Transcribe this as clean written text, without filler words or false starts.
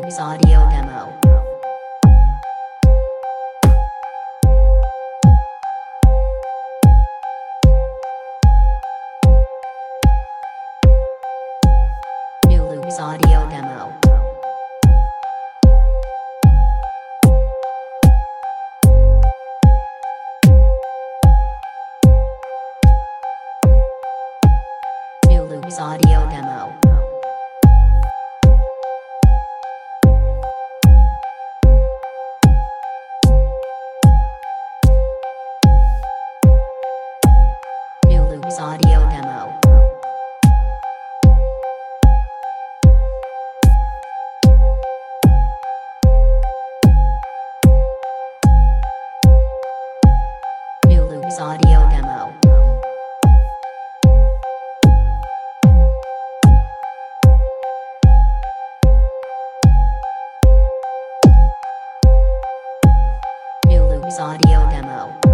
Loops audio demo. New Loops audio demo. New Loops audio demo. New Loops audio demo. New Loops audio demo. New Loops audio demo.